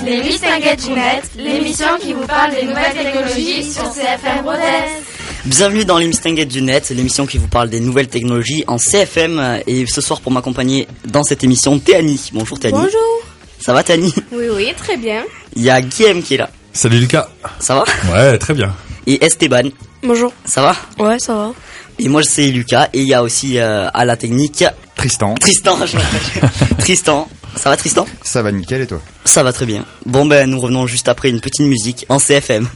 Les Mistinguettes du Net, l'émission qui vous parle des nouvelles technologies sur CFM Rodez. Bienvenue dans les Mistinguettes du Net, l'émission qui vous parle des nouvelles technologies en CFM. Et ce soir, pour m'accompagner dans cette émission, Théanie. Bonjour Théanie. Bonjour. Ça va Théanie? Oui, très bien. Il y a Guillaume qui est là. Salut Lucas. Ça va? Ouais, très bien. Et Esteban. Bonjour. Ça va? Ouais, ça va. Et moi c'est Lucas. Et il y a aussi à la technique... Tristan, je m'appelle. Tristan. Ça va Tristan? Ça va nickel et toi? Ça va très bien. Bon nous revenons juste après une petite musique en CFM.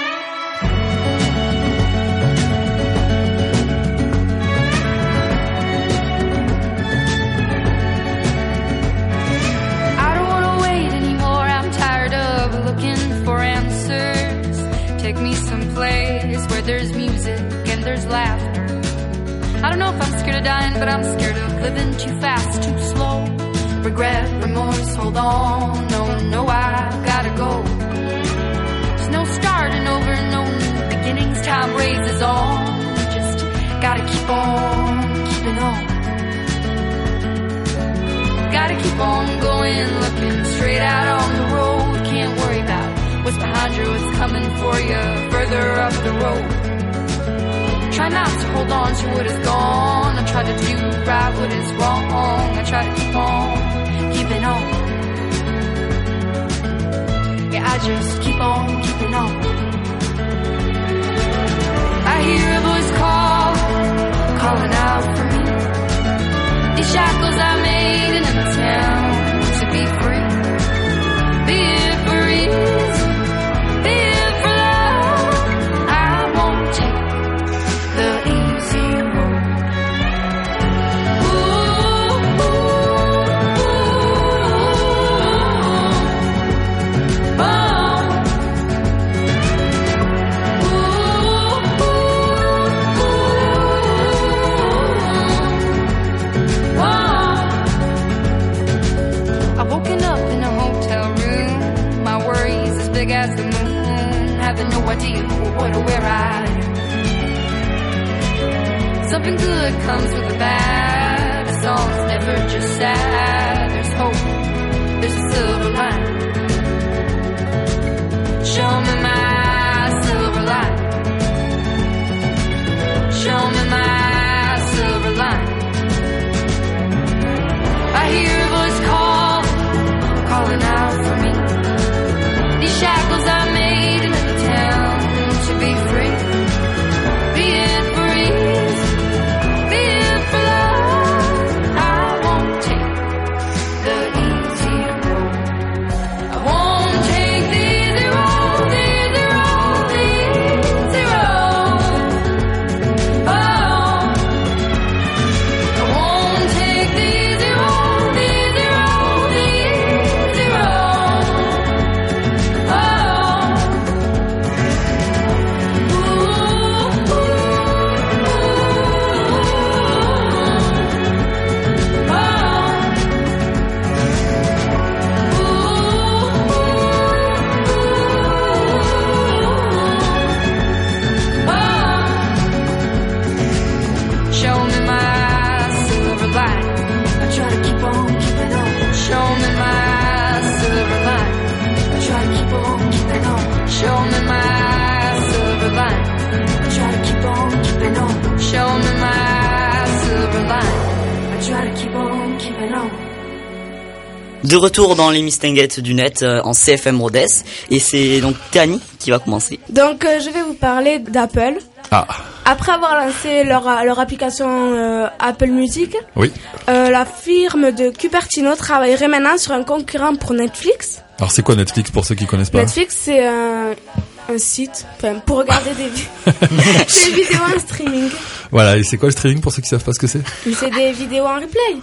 But I'm scared of living too fast, too slow. Regret, remorse, hold on. No, I've gotta go. There's no starting over, no new beginnings. Time races on. Just gotta keep on keeping on. Gotta keep on going, looking straight out on the road. Can't worry about what's behind you, what's coming for you further up the road. Try not to hold on to what is gone. I try to do right what is wrong. I try to keep on keeping on. Yeah, I just keep on keeping on. I hear a voice calling out for me. These shackles I made in a town to be free. Be it for ease, be it for love. I won't take the easy road. Ooh, ooh, ooh, oh. Ooh, ooh, oh. I've woken up in a hotel room. My worries as big as the moon. Having no idea what or where I am. Something good comes with the bad. A song's never just sad. There's hope, there's a silver line. Show me my silver line. Show me my silver line. I hear a voice calling out for me. These shackles I made in a town to be free. Be it for ease. De retour dans les Mistinguettes du Net en CFM Rodez. Et c'est donc Théanie qui va commencer. Donc je vais vous parler d'Apple. Ah. Après avoir lancé leur application Apple Music, Oui. La firme de Cupertino travaillerait maintenant sur un concurrent pour Netflix. Alors c'est quoi Netflix pour ceux qui connaissent pas? Netflix c'est un site pour regarder des vidéos en streaming. Voilà, et c'est quoi le streaming pour ceux qui savent pas ce que c'est? C'est des vidéos en replay.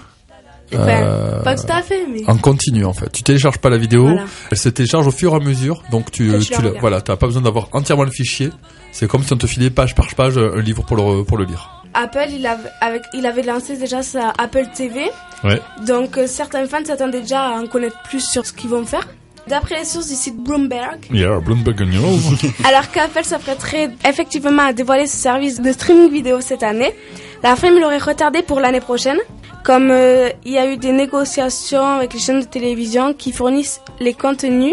Pas tout à fait, mais... En continu en fait. Tu télécharges pas la vidéo, voilà. Elle se télécharge au fur et à mesure, donc t'as pas besoin d'avoir entièrement le fichier. C'est comme si on te filait page par page un livre pour le lire. Apple, il avait lancé déjà sa Apple TV. Ouais. Donc certains fans s'attendaient déjà à en connaître plus sur ce qu'ils vont faire. D'après les sources du site Bloomberg, Bloomberg News. Alors qu'Apple s'apprêterait effectivement à dévoiler ce service de streaming vidéo cette année, la firme l'aurait retardé pour l'année prochaine. Comme il y a eu des négociations avec les chaînes de télévision qui fournissent les contenus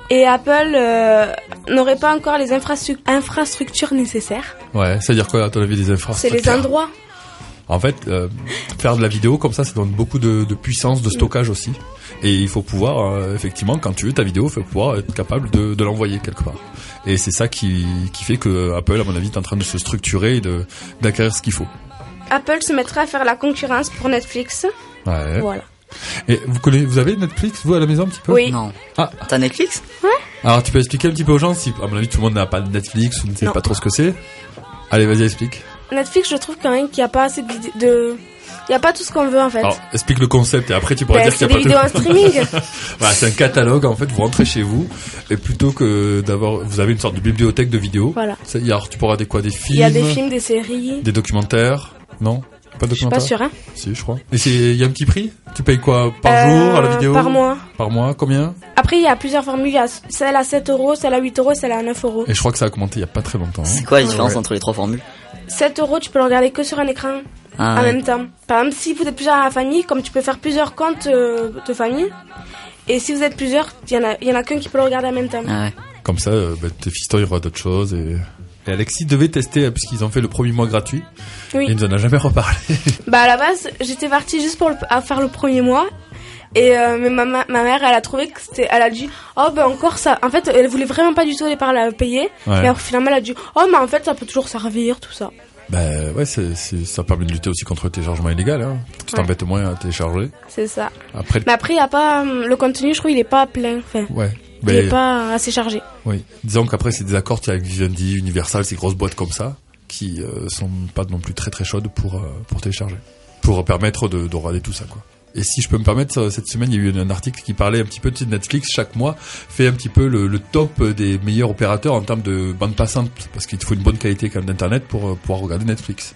Et Apple n'aurait pas encore les infrastructures nécessaires. Ouais, c'est-à-dire quoi, à ton avis, les infrastructures? C'est les endroits. En fait, faire de la vidéo comme ça donne beaucoup de puissance, de stockage aussi. Et il faut pouvoir, effectivement, quand tu veux ta vidéo, il faut pouvoir être capable de l'envoyer quelque part. Et c'est ça qui fait que Apple, à mon avis, est en train de se structurer et d'acquérir ce qu'il faut. Apple se mettra à faire la concurrence pour Netflix. Ouais. Voilà. Et vous avez Netflix, vous, à la maison, un petit peu? Oui. Non. Ah. T'as Netflix? Ouais. Alors, tu peux expliquer un petit peu aux gens, si, à mon avis, tout le monde n'a pas de Netflix ou ne sait pas trop ce que c'est. Allez, vas-y, explique. Netflix, je trouve quand même qu'il n'y a pas assez de... Il n'y a pas tout ce qu'on veut, en fait. Alors, explique le concept et après tu pourras dire qu'il n'y a pas tout. C'est des vidéos en streaming. Voilà, c'est un catalogue, en fait, vous rentrez chez vous et plutôt que vous avez une sorte de bibliothèque de vidéos. Voilà. Alors, tu pourras des films. Il y a des films, des séries. Des documentaires. Non? Pas de documentaires? Je suis pas sûre, hein. Si, je crois. Et il y a un petit prix? Tu payes quoi? Par jour, à la vidéo? Par mois. Par mois, combien? Après, il y a plusieurs formules. Il y a celle à 7 €, celle à 8 €, celle à 9 €. Et je crois que ça a commenté il y a pas très longtemps. C'est quoi la différence entre les trois formules? 7 €, tu peux le regarder que sur un écran. En même temps. Par exemple, si vous êtes plusieurs à la famille, comme tu peux faire plusieurs comptes de famille, et si vous êtes plusieurs, il y en a qu'un qui peut le regarder en même temps. Ah ouais. Comme ça, tes fistons ils voient d'autres choses et Alexis devait tester puisqu'ils ont fait le premier mois gratuit. Oui. Et il nous en a jamais reparlé. Bah à la base, j'étais partie juste pour faire le premier mois. Et mais ma mère, elle a trouvé que elle a dit encore ça. En fait, elle voulait vraiment pas du tout au départ la payer. Ouais. Mais finalement, elle a dit mais en fait, ça peut toujours servir, tout ça. Bah ouais, ça permet de lutter aussi contre le téléchargement illégal. Hein. Tu t'embêtes moins à télécharger. C'est ça. Après, mais après, il y a pas le contenu. Je trouve il est pas plein. Enfin, ouais. Il est pas assez chargé. Oui. Disons qu'après, c'est des accords avec Vivendi, Universal, ces grosses boîtes comme ça, qui sont pas non plus très très chaudes pour télécharger, pour permettre de regarder tout ça, quoi. Et si je peux me permettre, cette semaine, il y a eu un article qui parlait un petit peu de Netflix. Chaque mois, fait un petit peu le top des meilleurs opérateurs en termes de bande passante, parce qu'il faut une bonne qualité quand même d'internet pour pouvoir regarder Netflix.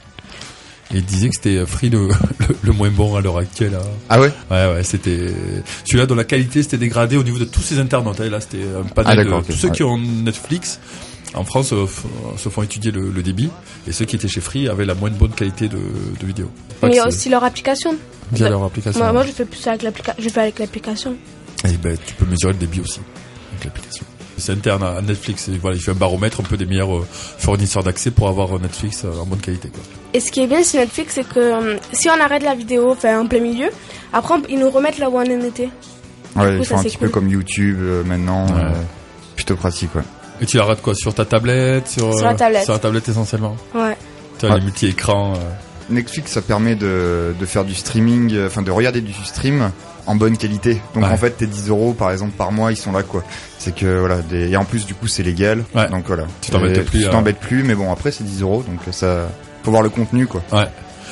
Et il disait que c'était Free le moins bon à l'heure actuelle. Hein. Ah ouais? Ouais, c'était celui-là dont la qualité s'était dégradée au niveau de tous ces internautes. Là, c'était un panel de tous ceux qui ont Netflix. En France, se font étudier le débit, et ceux qui étaient chez Free avaient la moins bonne qualité de vidéo. Mais il y a aussi leur application. Via leur application. Moi, je fais plus avec l'application. Je fais avec l'application. Et tu peux mesurer le débit aussi avec l'application. C'est interne à Netflix. Et voilà, il fait un baromètre un peu des meilleurs fournisseurs d'accès pour avoir Netflix en bonne qualité, quoi. Et ce qui est bien sur Netflix, c'est que si on arrête la vidéo, en plein milieu, après ils nous remettent là où on en était. Ouais, ils font un petit peu comme YouTube maintenant. Ouais. Plutôt pratique, ouais. Et tu la rates quoi? Sur ta tablette? Sur la tablette. Sur la tablette essentiellement? Ouais. Tu as les multi-écrans. Netflix, ça permet de faire du streaming, de regarder du stream en bonne qualité. Donc en fait, tes 10 € par exemple par mois, ils sont là, quoi. C'est que voilà, et en plus du coup c'est légal. Ouais. Donc voilà. Tu t'embêtes plus. Tu t'embêtes plus, mais bon après c'est 10 €, donc ça faut voir le contenu, quoi. Ouais.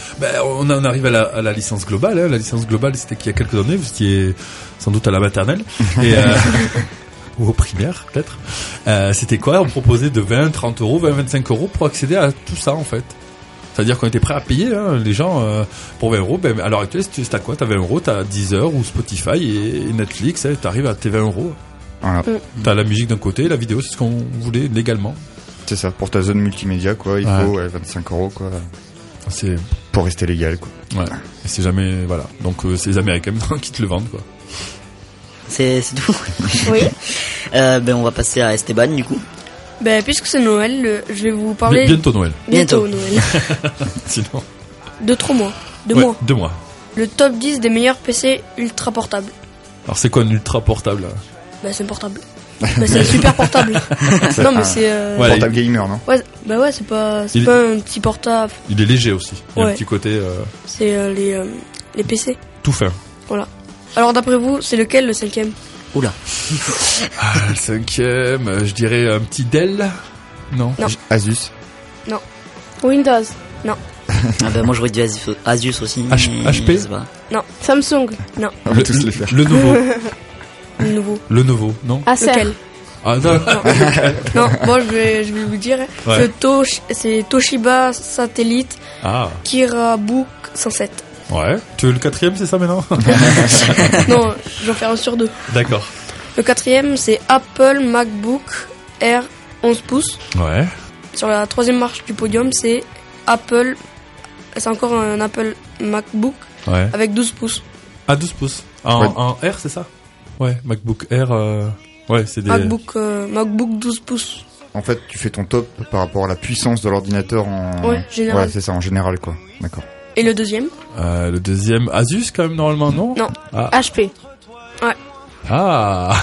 On en arrive à la licence globale. Hein. La licence globale, c'était qu'il y a quelques années, vous étiez sans doute à la maternelle. Et ou au primaire peut-être. C'était quoi? On proposait de 20, 30 €, 20, 25 € pour accéder à tout ça en fait. C'est-à-dire qu'on était prêt à payer les gens pour 20 €. À l'heure actuelle, t'as quoi? T'as 20 €, t'as Deezer ou Spotify et Netflix. T'arrives à tes 20 €. Voilà. T'as la musique d'un côté, la vidéo, c'est ce qu'on voulait légalement. C'est ça, pour ta zone multimédia, quoi. Il faut 25 €, quoi. C'est pour rester légal, quoi. Ouais. Et c'est jamais, voilà. Donc c'est les Américains qui te le vendent, quoi. C'est tout. Oui. On va passer à Esteban du coup. Puisque c'est Noël, je vais vous parler... Bientôt Noël. Bientôt Noël. Sinon... De 3 mois. 2 mois. 2 mois. Le top 10 des meilleurs PC ultra portables. Alors c'est quoi un ultra portable? C'est un portable. C'est un super portable. Non mais c'est... Portable gamer, non? Ouais, c'est pas un petit portable. Il est léger aussi. Il y a un petit côté... C'est les PC. Tout fin. Voilà. Alors d'après vous, c'est lequel le 5e? Oula. Le 5e, je dirais un petit Dell. Non. Asus. Non. Windows. Non. Moi j'aurais dit Asus aussi. HP. Non. Samsung. Non. On va tous les faire. Le nouveau. Le nouveau, non. Acer. Lequel? Ah non. Non, bon je vais vous dire. Ouais. C'est Toshiba Satellite Kirabook 107. Ouais. Tu veux le 4e, c'est ça maintenant? Non, j'en fais un sur 2. D'accord. Le 4e, c'est Apple MacBook Air 11 pouces. Ouais. Sur la 3e marche du podium, c'est encore un Apple MacBook avec 12 pouces. Ah, 12 pouces. En R, c'est ça? Ouais, MacBook Air. Ouais, c'est des... MacBook 12 pouces. En fait, tu fais ton top par rapport à la puissance de l'ordinateur en... Ouais, général. Ouais, c'est ça, en général, quoi. D'accord. Et le deuxième? Le deuxième, Asus, quand même, normalement, non? Non. HP. Ouais. Ah.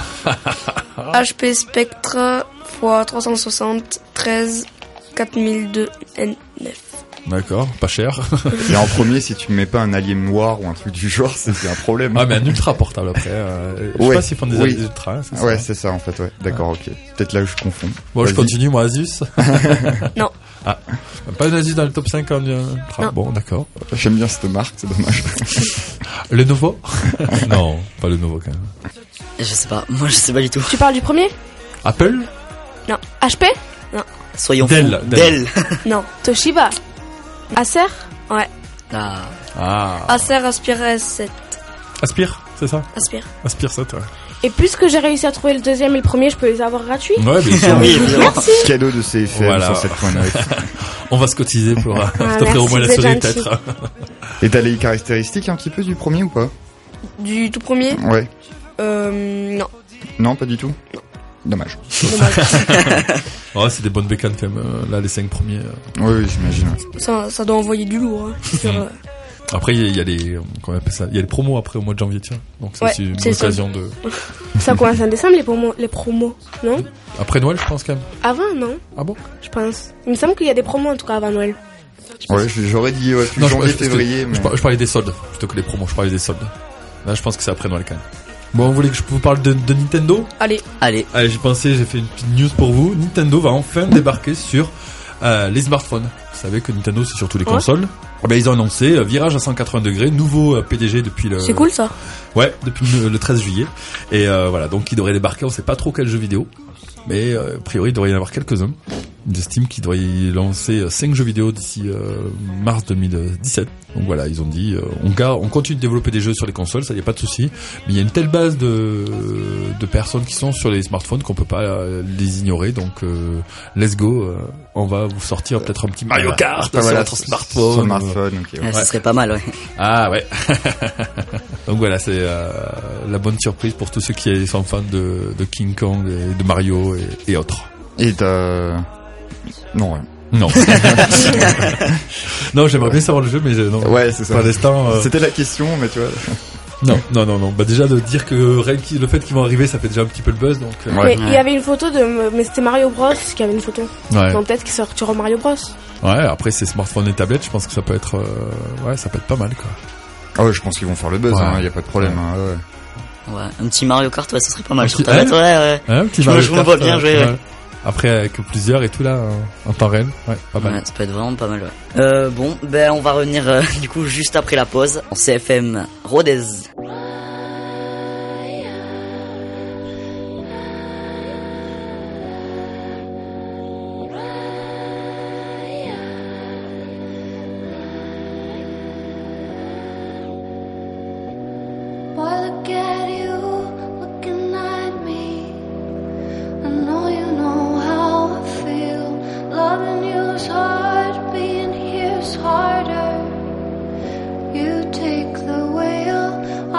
HP Spectre x 360 13 4002 N9. D'accord, pas cher. Et en premier, si tu mets pas un Alien noir ou un truc du genre, c'est un problème. Ah, mais un ultra portable après. Je sais pas s'ils font des ultra. Hein, ouais, c'est ça en fait, ouais. D'accord, ok. Peut-être là où je confonds. Bon, je continue, moi, Asus. Non. Ah, pas un Asus dans le top 5 en ultra. Bon, d'accord. J'aime bien cette marque, c'est dommage. Lenovo? Non, pas Lenovo quand même. Je sais pas, moi je sais pas du tout. Tu parles du premier? Apple? Non. HP? Non. Soyons Dell. Dell. Non. Toshiba? Acer? Ouais. Acer Aspire S7. Aspire, c'est ça? Aspire 7, ouais. Et puisque j'ai réussi à trouver le deuxième et le premier, je peux les avoir gratuits? Ouais, bien sûr. Oui, évidemment. Cadeau de CFM Voilà. 107.9. On va se cotiser pour t'offrir au moins la vous êtes souris, gentil. peut-être. Et t'as les caractéristiques un petit peu du premier ou pas? Du tout premier? Ouais. Non. Non, pas du tout? Dommage. Ouais, c'est des bonnes bécanes quand même. Là, les 5 premiers. Oui, j'imagine. Ça doit envoyer du lourd. Hein. Après, il y a les, comment on appelle ça? Il y a les promos après au mois de janvier, tiens. Donc ça, Ouais, c'est une c'est ça. occasion de... Ça commence en décembre, les promos, non? Après Noël, je pense quand même. Avant, non? Ah bon? Je pense. Il me semble qu'il y a des promos en tout cas avant Noël. Ouais, j'aurais dit plus janvier, février. Mais... Je parlais des soldes plutôt que les promos. Je parlais des soldes. Là, je pense que c'est après Noël quand même. Bon, vous voulez que je vous parle de Nintendo? Allez. Allez. Allez, j'ai fait une petite news pour vous. Nintendo va enfin débarquer sur les smartphones. Vous savez que Nintendo, c'est surtout les consoles. Ben, ils ont annoncé virage à 180 degrés, nouveau PDG depuis le... C'est cool ça. Ouais, depuis le 13 juillet. Et voilà, donc il devrait débarquer, on sait pas trop quel jeu vidéo. Mais a priori, il devrait y en avoir quelques-uns. J'estime qu'il devrait y lancer 5 jeux vidéo d'ici mars 2017. Donc voilà, ils ont dit on continue de développer des jeux sur les consoles, ça y a pas de souci. Mais il y a une telle base de personnes qui sont sur les smartphones qu'on peut pas les ignorer. Donc let's go, on va vous sortir peut-être un petit Mario Kart sur votre smartphone. Sur smartphone, ok. Ça serait pas mal, ouais. Ah ouais. Donc voilà, c'est la bonne surprise pour tous ceux qui sont fans de King Kong et de Mario et autres. Et t'as... Non, ouais. Non. Non, j'aimerais bien savoir le jeu, mais non. Ouais, c'est ça. Pour l'instant, c'était la question, mais tu vois. Non. Bah déjà de dire que le fait qu'ils vont arriver, ça fait déjà un petit peu le buzz, donc. Mais il y avait une photo mais c'était Mario Bros qui avait une photo. Ouais. Donc peut-être qu'ils sortiront Mario Bros. Ouais. Après ces smartphones et tablettes, je pense que ça peut être, ça peut être pas mal, quoi. Ah ouais, je pense qu'ils vont faire le buzz. Ouais. Y a pas de problème. Ouais. Hein, ouais. Ouais, un petit Mario Kart, ouais, ça serait pas mal Un sur petit- tablette, ouais. Un petit Je Mario me vois Kart, bien jouer, ouais. Après avec plusieurs et tout là en temps réel, ouais, pas mal. Ouais, ça peut être vraiment pas mal, ouais. Bon, ben on va revenir du coup juste après la pause en CFM Rodez. Why look at you looking at me? I know you know how I feel. Loving you's hard, being here's harder. You take the wheel,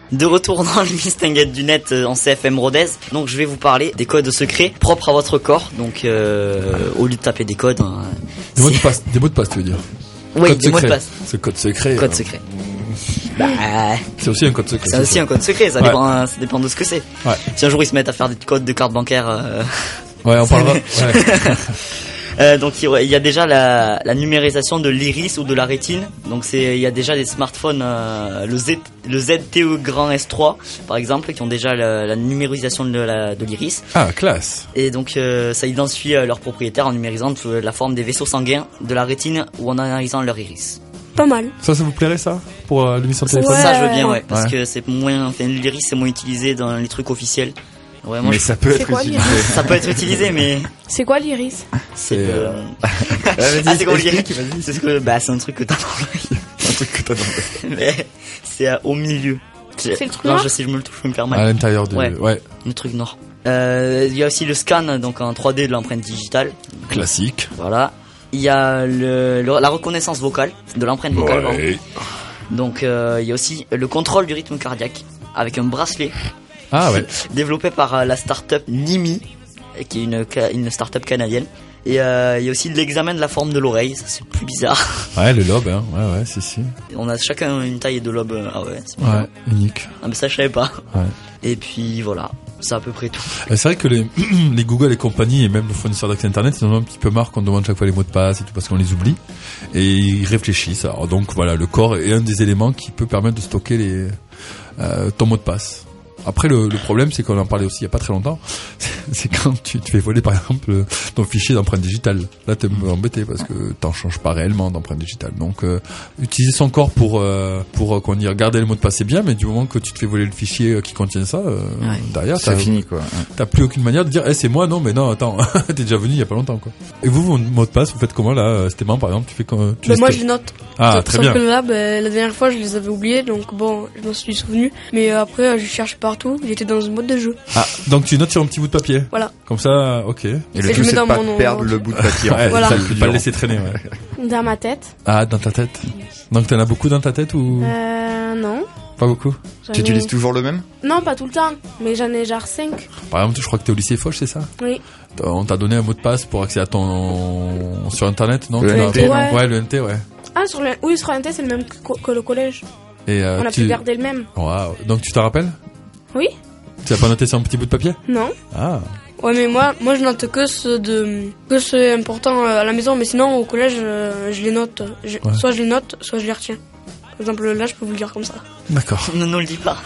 De retour dans le Mistinguette du net en CFM Rodez. Donc je vais vous parler des codes secrets propres à votre corps. Donc au lieu de taper des codes... Des mots de passe, tu veux dire? Oui, code des mots de passe. C'est code secret. Code secret. Bah, c'est aussi un code secret. C'est aussi un code secret, ça dépend de ce que c'est. Ouais. Si un jour ils se mettent à faire des codes de carte bancaire... Ouais, on parlera. Donc il y a déjà la numérisation de l'iris ou de la rétine. Donc il y a déjà des smartphones, le ZTE Grand S3 par exemple, qui ont déjà la numérisation de l'iris. Ah, classe. Et donc ça identifie leurs propriétaires en numérisant la forme des vaisseaux sanguins de la rétine ou en analysant leur iris. Pas mal. Ça vous plairait ça pour l'émission de téléphone? Ça je veux bien, parce que c'est moins, l'iris c'est moins utilisé dans les trucs officiels. Ouais, moi, mais ça peut être utilisé. Ça peut être utilisé, mais... C'est quoi l'iris? C'est c'est quoi l'iris? C'est un truc que t'as dans l'œil. Un truc que t'as dans l'œil. Mais c'est au milieu. C'est le truc noir? Non, si je me le touche, je peux me faire mal. À l'intérieur de... Ouais. Le truc noir. Il y a aussi le scan, donc en 3D de l'empreinte digitale. Classique. Voilà. Il y a la reconnaissance vocale, de l'empreinte vocale. Ouais. Donc il y a aussi le contrôle du rythme cardiaque, avec un bracelet. Ah ouais. Développé par la start-up Nimi, qui est une start-up canadienne. Et il y a aussi l'examen de la forme de l'oreille, ça c'est plus bizarre. Ouais, le lobe, hein. Ouais, si. On a chacun une taille de lobe. Ah ouais, c'est bizarre. Ouais, unique. Ah mais ça je savais pas. Ouais. Et puis voilà, c'est à peu près tout. C'est vrai que les Google et compagnie et même les fournisseurs d'accès internet, ils en ont un petit peu marre qu'on demande chaque fois les mots de passe et tout parce qu'on les oublie. Et ils réfléchissent. Alors donc voilà, le corps est un des éléments qui peut permettre de stocker ton mot de passe. Après le problème c'est qu'on en parlait aussi il y a pas très longtemps, c'est quand tu te fais voler par exemple ton fichier d'empreinte digitale. Là t'es embêté parce que t'en changes pas réellement d'empreinte digitale. Donc utiliser son corps pour comment dire, garder le mot de passe c'est bien, mais du moment que tu te fais voler le fichier qui contient ça, derrière c'est fini quoi. T'as plus aucune manière de dire c'est moi, non mais non attends t'es déjà venu il y a pas longtemps quoi. Et vous votre mot de passe vous faites comment là Stéphane par exemple, tu fais comment moi je les note. Ah très bien. Que là la dernière fois je les avais oubliés donc bon je m'en suis souvenu, mais après je cherche partout, j'étais dans une boîte de jeu. Ah, donc tu notes sur un petit bout de papier. Voilà. Comme ça, ok. Et le tout c'est de pas perdre le bout de papier. Ouais, voilà. Pas le laisser traîner, ouais. Dans ma tête. Ah, dans ta tête. Donc t'en as beaucoup dans ta tête ou non. Pas beaucoup. Tu utilises toujours le même? Non, pas tout le temps, mais j'en ai genre 5. Par exemple, je crois que t'es au lycée Foch, c'est ça? Oui. On t'a donné un mot de passe pour accéder à sur internet, non? Le NT, ouais, le NT, ouais. Ah, sur le NT, c'est le même que le collège. Et on a pu garder le même. Waouh. Donc tu t'en rappelles? Oui. Tu as pas noté sur un petit bout de papier? Non. Ah. Ouais, mais moi je note que c'est important à la maison, mais sinon au collège je les note. Soit je les note, soit je les retiens. Par exemple là je peux vous le dire comme ça. D'accord. Non, le dis pas.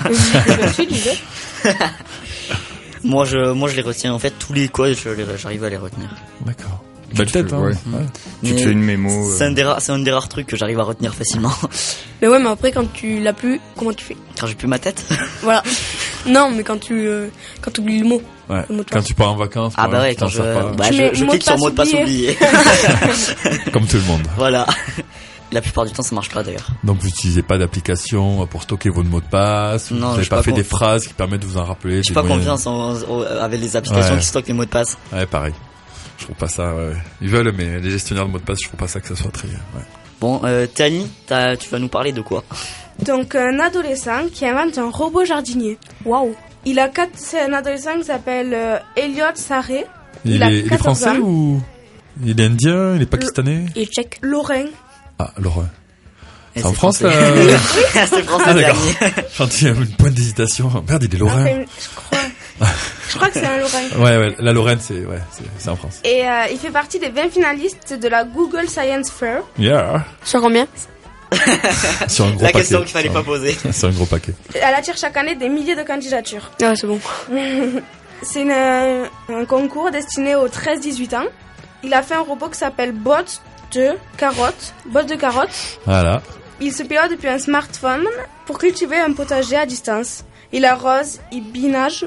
Moi je les retiens en fait, tous les codes j'arrive à les retenir. D'accord. Belle tête, hein. Ouais. Tu te fais une mémo. C'est un des rares trucs que j'arrive à retenir facilement. Mais ouais, mais après quand tu l'as plus, comment tu fais? Quand j'ai plus ma tête. Voilà. Non, mais quand tu oublies le mot. Ouais. Le mot de quand passe. tu pars en vacances. Ah bah ouais, quand je clique sur mot de passe oublié. Comme tout le monde. Voilà. La plupart du temps ça marche pas d'ailleurs. Donc vous n'utilisez pas d'application pour stocker votre mot de passe? Non, vous n'avez pas fait des phrases qui permettent de vous en rappeler? Je suis pas confiance avec les applications qui stockent les mots de passe. Ouais, pareil. Je trouve pas ça, ouais. Ils veulent, mais les gestionnaires de mots de passe, je trouve pas ça que ça soit très... Ouais. Bon, Tani, tu vas nous parler de quoi? Donc, un adolescent qui invente un robot jardinier. Waouh! C'est un adolescent qui s'appelle Elliot Sarré. Il est français ou... Il est indien, il est pakistanais? Il est tchèque. Lorrain. Ah, Lorrain. C'est en France, là? Oui, c'est français. Ah, d'accord. J'ai une pointe d'hésitation. Merde, il est Lorrain. Je crois que c'est un Lorrain. Ouais, la Lorraine, c'est en France. Et il fait partie des 20 finalistes de la Google Science Fair. Yeah. Sur combien? Sur un gros la paquet. question qu'il fallait pas poser. C'est un gros paquet. Elle attire chaque année des milliers de candidatures. Ah, c'est bon. C'est un concours destiné aux 13-18 ans. Il a fait un robot qui s'appelle Bot de carottes. Voilà. Il se pilote depuis un smartphone pour cultiver un potager à distance. Il arrose, il binage.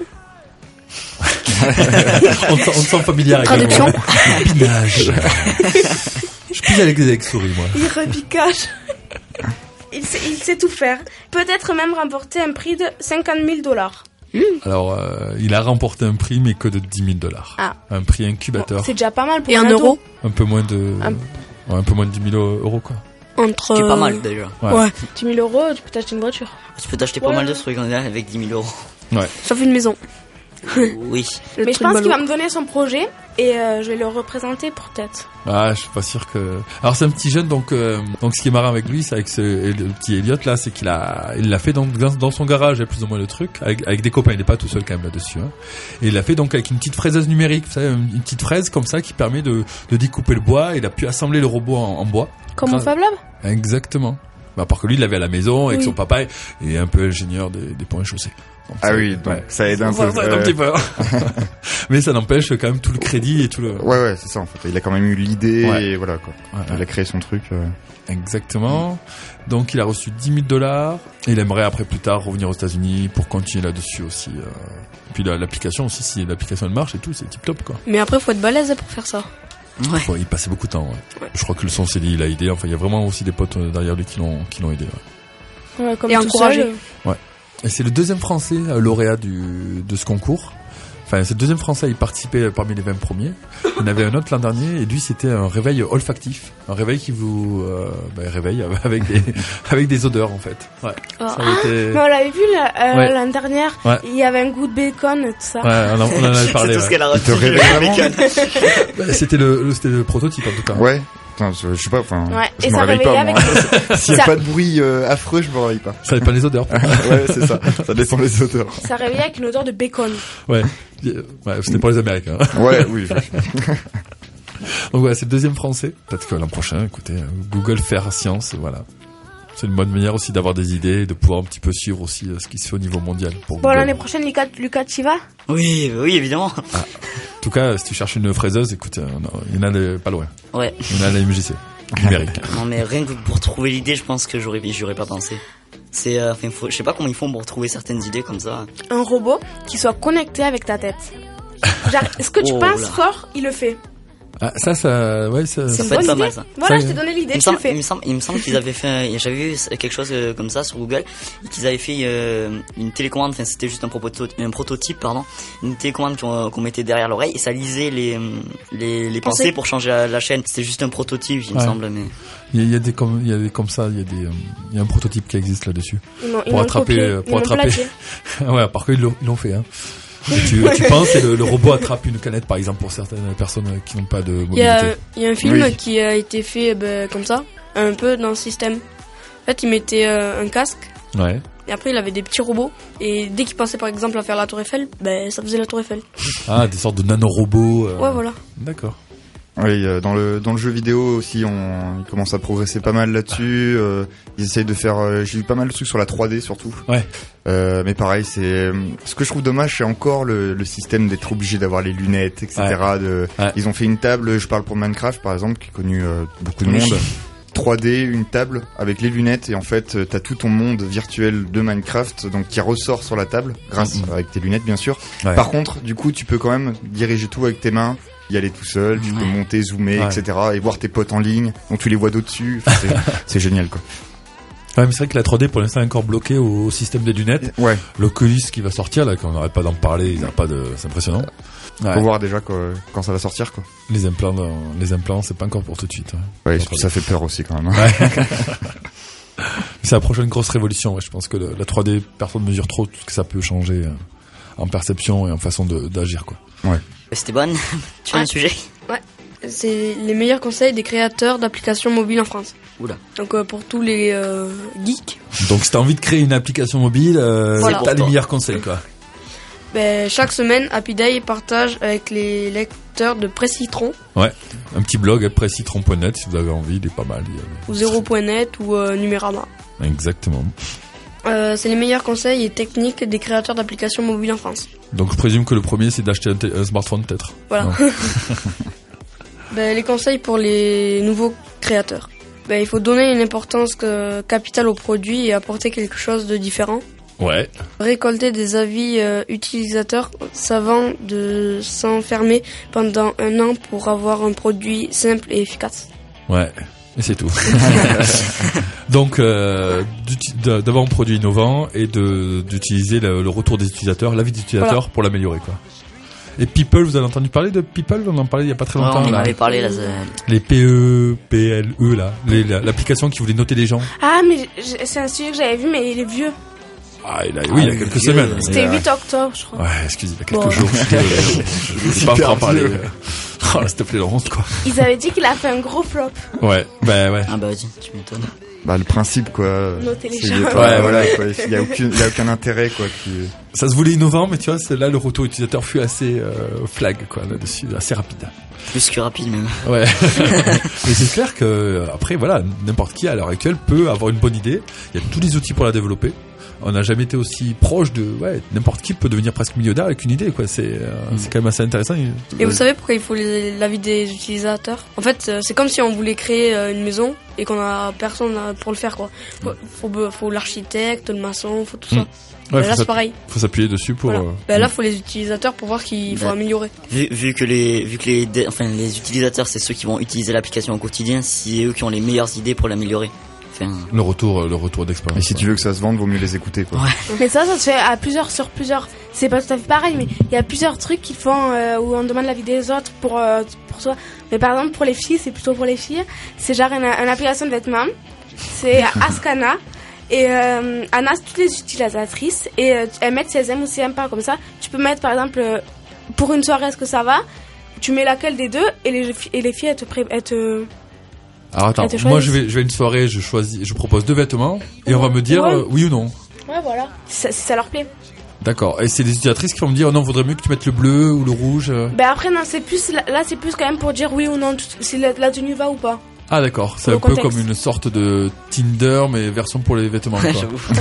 on sent familier avec traduction. Binage. Je peux y aller avec souris, moi. Il repiquage. Il sait tout faire. Peut-être même remporter un prix de $50,000. Alors, il a remporté un prix, mais que de $10,000. Ah. Un prix incubateur. Bon, c'est déjà pas mal pour un ado. euro. Un peu moins de 10 000 euros, quoi. Entre... C'est pas mal déjà. Ouais. 10 000 euros, tu peux t'acheter une voiture. Tu peux t'acheter pas mal de trucs avec 10 000 euros. Ouais. Ça fait une maison. Oui. Mais je pense qu'il va me donner son projet et je vais le représenter peut-être. Ah, je suis pas sûr que. Alors c'est un petit jeune, donc ce qui est marrant avec lui, c'est avec le petit Elliot là, c'est qu'il l'a fait dans son garage, il y a plus ou moins le truc, avec des copains. Il est pas tout seul quand même là-dessus. Hein. Et il l'a fait donc avec une petite fraiseuse numérique, vous savez, une petite fraise comme ça qui permet de découper le bois. Il a pu assembler le robot en bois. Comme mon Fab Lab. Exactement. Bah, parce que lui, il l'avait à la maison avec son papa et un peu ingénieur des ponts et chaussées. Donc, donc ça aide un peu. Un petit peu. Mais ça n'empêche quand même tout le crédit et tout le... Ouais, c'est ça en fait. Il a quand même eu l'idée et voilà quoi. Il a créé son truc. Exactement. Donc il a reçu $10,000 et il aimerait après plus tard revenir aux États-Unis pour continuer là-dessus aussi. Puis l'application aussi, si l'application elle marche et tout, c'est tip top quoi. Mais après, faut être balèze pour faire ça. Ouais. Il passait beaucoup de temps. Ouais. Je crois que le son CD il a aidé. Enfin, il y a vraiment aussi des potes derrière lui qui l'ont aidé. Ouais, comme et encouragé. Ouais. Et c'est le deuxième Français lauréat de ce concours. Enfin, c'est le deuxième Français à y participer parmi les 20 premiers. Il y en avait un autre l'an dernier, et lui, c'était un réveil olfactif. Un réveil qui vous réveille avec des odeurs, en fait. Ouais. Oh. Mais on l'avait vu l'année dernière, il y avait un goût de bacon et tout ça. Ouais, on en avait parlé. C'est tout ce qu'elle a retenu. C'était le prototype, en tout cas. Ouais. Putain, je sais pas, enfin, je et me ça réveille pas, avec moi. S'il y a pas de bruit affreux, je me réveille pas. Ça dépend des odeurs. Ouais, c'est ça. Ça dépend des odeurs. Ça réveillait avec une odeur de bacon. Ouais, c'était pour les Américains. Ouais, oui. Donc voilà, c'est le deuxième Français. Peut-être que l'an prochain, écoutez, Google Faire Science, voilà. C'est une bonne manière aussi d'avoir des idées et de pouvoir un petit peu suivre aussi ce qui se fait au niveau mondial. Bon, l'année prochaine, Lucas, tu y vas? Oui, évidemment. En tout cas, si tu cherches une fraiseuse, écoute, il y en a pas loin. Ouais. Il y en a à la MJC. Numérique. Non, mais rien que pour trouver l'idée, je pense que j'aurais pas pensé. C'est, je sais pas comment ils font pour trouver certaines idées comme ça. Un robot qui soit connecté avec ta tête. Genre, est-ce que tu penses fort, il le fait? Ah, ça peut être pas mal, ça. Voilà, je t'ai donné l'idée, tu le fais. Il me semble qu'ils avaient fait, j'avais vu quelque chose comme ça sur Google, qu'ils avaient fait une télécommande, enfin c'était juste un prototype, une télécommande qu'on mettait derrière l'oreille et ça lisait les pensées pour changer la chaîne. C'était juste un prototype, il me semble, mais... Il y a des comme ça, il y a un prototype qui existe là-dessus. Pour attraper. Ouais, par contre ils l'ont fait, hein. Tu penses et le robot attrape une canette par exemple pour certaines personnes qui n'ont pas de mobilité. Il y a un film qui a été fait comme ça, un peu dans le système. En fait, il mettait un casque. Ouais. Et après, il avait des petits robots. Et dès qu'il pensait par exemple à faire la Tour Eiffel, ça faisait la Tour Eiffel. Ah, des sortes de nanorobots. Ouais, voilà. D'accord. Oui, dans le jeu vidéo aussi, ils commencent à progresser pas mal là-dessus. Ils essayent de faire, j'ai vu pas mal de trucs sur la 3D surtout. Ouais. Mais pareil, ce que je trouve dommage, c'est encore le système d'être obligé d'avoir les lunettes, etc. Ils ont fait une table, je parle pour Minecraft par exemple, qui a connu beaucoup de monde. 3D, une table avec les lunettes et en fait t'as tout ton monde virtuel de Minecraft donc qui ressort sur la table grâce avec tes lunettes bien sûr. Ouais. Par contre, du coup, tu peux quand même diriger tout avec tes mains. Y aller tout seul, tu peux monter, zoomer, etc. et voir tes potes en ligne, donc tu les vois d'au-dessus. Enfin, c'est génial quoi. Ouais, mais c'est vrai que la 3D pour l'instant est encore bloquée au système des lunettes. Ouais. L'Oculus qui va sortir là, quand on n'arrête pas d'en parler, c'est impressionnant. Faut voir déjà quand ça va sortir quoi. Les implants, c'est pas encore pour tout de suite. Ouais, ça fait peur aussi quand même. Hein. Ouais. C'est la prochaine grosse révolution. Ouais, je pense que la 3D, personne ne mesure trop tout ce que ça peut changer en perception et en façon d'agir quoi. Ouais. Esteban, tu as un sujet? Ouais, c'est les meilleurs conseils des créateurs d'applications mobiles en France. Oula. Donc pour tous les geeks. Donc si t'as envie de créer une application mobile, t'as les meilleurs conseils quoi. Chaque semaine, Happy Day partage avec les lecteurs de Presscitron. Ouais, un petit blog presscitron.net si vous avez envie, il est pas mal. Ou 0.net ou Numérama. Exactement. C'est les meilleurs conseils et techniques des créateurs d'applications mobiles en France. Donc je présume que le premier c'est d'acheter un smartphone peut-être. Voilà. Les conseils pour les nouveaux créateurs. Il faut donner une importance capitale au produit et apporter quelque chose de différent. Ouais. Récolter des avis utilisateurs avant de s'enfermer pendant 1 an pour avoir un produit simple et efficace. Ouais. Et c'est tout. Donc, d'avoir un produit innovant et d'utiliser le retour des utilisateurs, l'avis des utilisateurs pour l'améliorer, quoi. Et People, vous avez entendu parler de People? On en parlait il y a pas très longtemps. On en là. avait parlé là. Les PEPLE là, l'application qui voulait noter les gens. Ah, mais c'est un sujet que j'avais vu, mais il est vieux. Il y a quelques semaines. C'était 8 octobre, je crois. Ouais, excusez, il y a quelques jours. Je ne sais pas en parler. Oh, s'il te plaît, Laurence, quoi. Ils avaient dit qu'il a fait un gros flop. Ouais. Ah bah vas-y, tu m'étonnes. Bah, le principe, quoi. Noter les gens. Ouais, voilà, quoi. Il y a aucun intérêt, quoi. Ça se voulait innovant, mais tu vois, là, le retour utilisateur fut assez flag, quoi, là-dessus, assez rapide. Plus que rapide, même. Ouais. Mais c'est clair que, après, voilà, n'importe qui, à l'heure actuelle, peut avoir une bonne idée. Il y a tous les outils pour la développer. On n'a jamais été aussi proche n'importe qui peut devenir presque millionnaire avec une idée, quoi. C'est quand même assez intéressant. Et vous savez pourquoi il faut l'avis des utilisateurs? En fait, c'est comme si on voulait créer une maison et qu'on a personne pour le faire, quoi. Faut l'architecte, le maçon, faut tout ça. Ouais, là, c'est pareil. Faut s'appuyer dessus pour. Voilà. Là, faut les utilisateurs pour voir qu'il faut améliorer. Vu que les utilisateurs, c'est ceux qui vont utiliser l'application au quotidien, c'est eux qui ont les meilleures idées pour l'améliorer. Le retour d'expérience. Et si tu veux que ça se vende, vaut mieux les écouter, quoi. Ouais. Mais ça se fait sur plusieurs. C'est pas tout à fait pareil, mais il y a plusieurs trucs qui font où on demande l'avis des autres pour soi. Mais par exemple, pour les filles, c'est plutôt pour les filles. C'est genre une application de vêtements. C'est Ascana. Et Anna, c'est toutes les utilisatrices. Et elles mettent si elles aiment ou si elles aiment pas. Comme ça, tu peux mettre par exemple, pour une soirée, est-ce que ça va? Tu mets laquelle des deux et les filles, elles te Alors attends, moi je vais à une soirée, je propose 2 vêtements et on va me dire oui ou non. Ouais, voilà. Si ça leur plaît. D'accord. Et c'est les utilisatrices qui vont me dire non, vaudrait mieux que tu mettes le bleu ou le rouge. Ben après non, c'est plus là, c'est plus quand même pour dire oui ou non si la tenue va ou pas. Ah d'accord, c'est un peu comme une sorte de Tinder mais version pour les vêtements, quoi.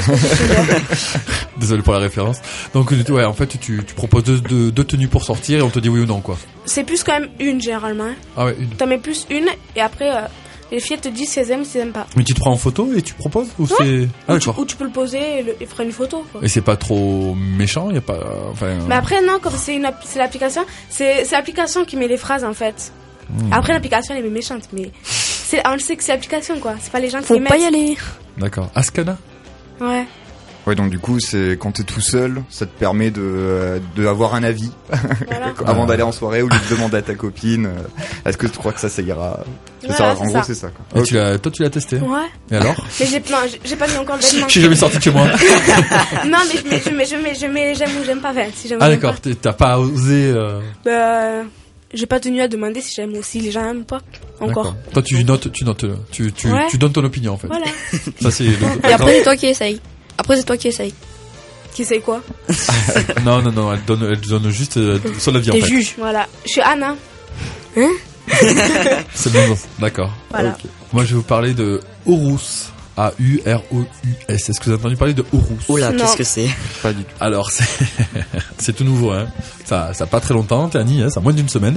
Désolé pour la référence. Donc ouais, en fait tu proposes deux tenues pour sortir et on te dit oui ou non, quoi. C'est plus quand même une généralement. Ah ouais, une. T'en mets plus une et après les filles te disent si elles aiment ou si elles aiment pas. Mais tu te prends en photo et tu proposes ou c'est d'accord. Ou tu peux le poser et faire une photo, quoi. Et c'est pas trop méchant, y a pas Mais après non, comme c'est l'application, c'est l'application qui met les phrases en fait. Après l'application elle est méchante, mais on le sait que c'est l'application, quoi. C'est pas les gens qui les mettent. Faut pas y aller. D'accord. Ascana. Ouais. Ouais, donc du coup, c'est quand t'es tout seul, ça te permet de avoir un avis Voilà. avant d'aller en soirée ou de demander à ta copine est-ce que tu crois que ça ira. Voilà, en gros, c'est ça, quoi. Et toi tu l'as testé? Ouais. Et alors? Mais j'ai pas mis encore le vêtement. Je suis jamais sorti de chez moi. Non, mais je mets j'aime ou j'aime pas. Si j'aime d'accord, t'as pas osé. J'ai pas tenu à demander si j'aime ou si les gens aiment pas. Encore. D'accord. Toi tu notes, tu donnes ton opinion en fait. Voilà. Ça c'est. Et après c'est toi qui essaye. Qui essaye quoi? Non, elle donne juste son avis en fait. T'es juge. Voilà. Je suis Anna. Hein? C'est bon, d'accord. Voilà. Okay. Moi je vais vous parler de Horus. A-U-R-O-U-S. Est-ce que vous avez entendu parler de Horus? Oh là, qu'est-ce que c'est? Pas du tout. Alors c'est tout nouveau, hein. Ça a pas très longtemps, Tani, hein, ça a moins d'une semaine.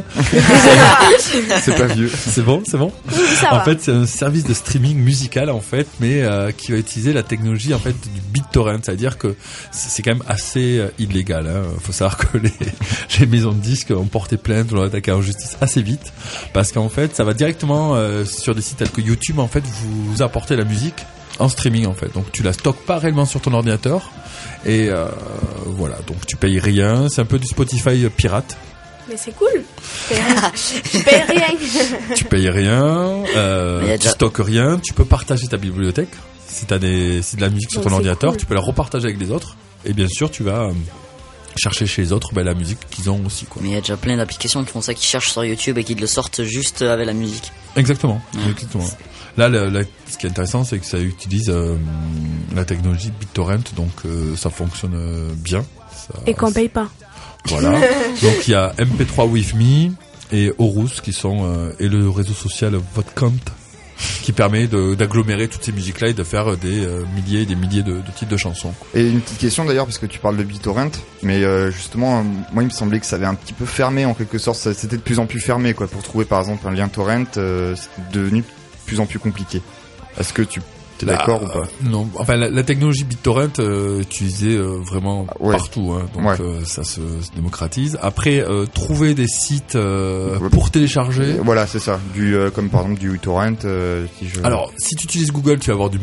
C'est pas vieux. C'est bon. Ça en va. fait, c'est un service de streaming musical en fait, mais qui va utiliser la technologie en fait du BitTorrent, c'est-à-dire que c'est quand même assez illégal. Hein. Faut savoir que les maisons de disques ont porté plainte, on l'a attaqué en justice assez vite, parce qu'en fait, ça va directement sur des sites tels que YouTube. En fait, vous apportez la musique en streaming en fait, donc tu la stockes pas réellement sur ton ordinateur et voilà, donc tu payes rien, c'est un peu du Spotify pirate. Mais c'est cool. Tu payes rien. Tu payes rien, tu stockes rien, tu peux partager ta bibliothèque. Si t'as de la musique sur ton ordinateur, cool. Tu peux la repartager avec les autres et bien sûr tu vas chercher chez les autres la musique qu'ils ont aussi, quoi. Mais il y a déjà plein d'applications qui font ça, qui cherchent sur YouTube et qui le sortent juste avec la musique. Exactement. Là, ce qui est intéressant, c'est que ça utilise la technologie BitTorrent, donc ça fonctionne bien. Et qu'on paye pas. Voilà. Donc il y a MP3 With Me et Horus qui sont et le réseau social VotCount qui permet d'agglomérer toutes ces musiques-là et de faire des milliers et des milliers de titres de chansons. Et une petite question d'ailleurs, parce que tu parles de BitTorrent, mais justement, moi il me semblait que ça avait un petit peu fermé en quelque sorte, c'était de plus en plus fermé, quoi. Pour trouver par exemple un lien torrent, c'est devenu de plus en plus compliqué. Est-ce que tu es d'accord ou pas? Non, enfin la technologie BitTorrent utilisée vraiment partout, hein, donc ça se démocratise. Après, trouver des sites pour télécharger. Voilà, c'est ça. Comme par exemple du uTorrent. Alors, si tu utilises Google, tu vas avoir du mal.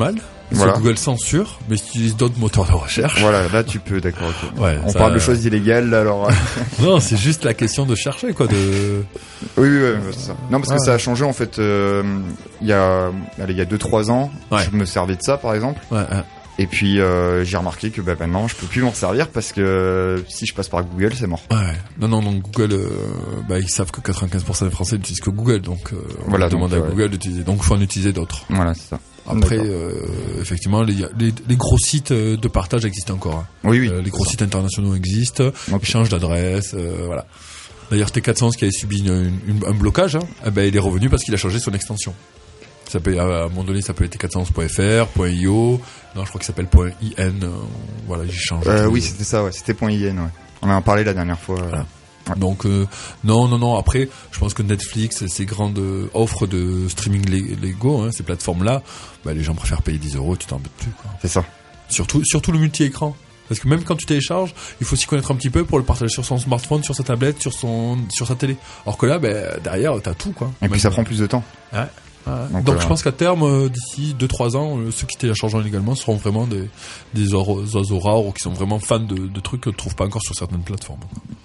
Voilà. Google censure, mais si tu utilises d'autres moteurs de recherche. Voilà, là tu peux, d'accord. Okay. Ouais, on parle de choses illégales, là, alors. Non, c'est juste la question de chercher, quoi. Oui, c'est ça. Non, parce que ça a changé en fait. Il y a 2-3 ans, je me servais de ça, par exemple. Et puis j'ai remarqué que maintenant je peux plus m'en servir parce que si je passe par Google, c'est mort. Non, Google, ils savent que 95% des Français n'utilisent que Google, donc voilà, on demande à Google d'utiliser. Donc il faut en utiliser d'autres. Voilà, c'est ça. Après, effectivement, les gros sites de partage existent encore. Hein. Oui. Les gros sites internationaux existent, échange d'adresses, voilà. D'ailleurs, T400 qui avait subi un blocage, il est revenu parce qu'il a changé son extension. Ça peut, à un moment donné, ça peut être T400.fr, .io. Non, je crois qu'il s'appelle .in. Voilà, j'ai changé. Oui, c'était ça, ouais. C'était .in, ouais. On en a parlé la dernière fois. Voilà. Ouais. Donc non. Après, je pense que Netflix, ces grandes offres de streaming légaux, ces plateformes-là, les gens préfèrent payer 10 €, tu t'embêtes plus, quoi. C'est ça. Surtout le multi-écran. Parce que même quand tu télécharges, il faut s'y connaître un petit peu pour le partager sur son smartphone, sur sa tablette, sur sa télé. Alors que là, derrière, t'as tout, quoi. Et puis ça prend plus de temps. Ouais. Donc je pense qu'à terme, d'ici 2-3 ans, ceux qui téléchargeront illégalement seront vraiment des oiseaux rares ou qui sont vraiment fans de trucs que tu ne trouves pas encore sur certaines plateformes.